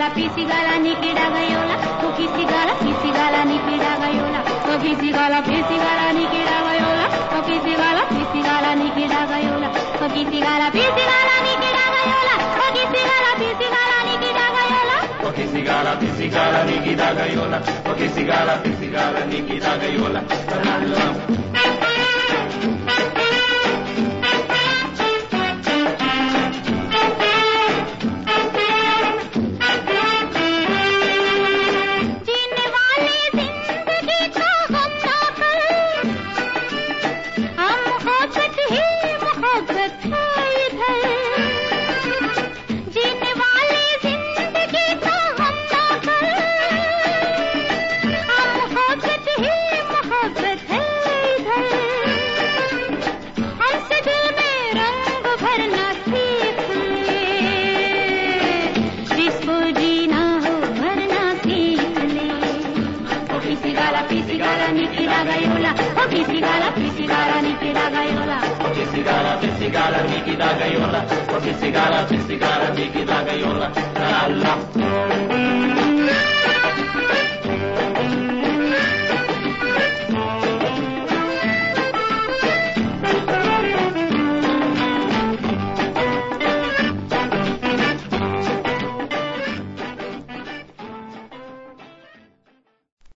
pisigala nikida gayola, pisigala nikida gayola, pisigala nikida gayola, pisigala nikida gayola, pisigala nikida gayola, pisigala nikida gayola. Pisigala nikida gayola, pisigala nikida gayola. Pisigala nikida gayola, pisigala nikida gayola, pisigala nikida gayola, pisigala nikida gayola.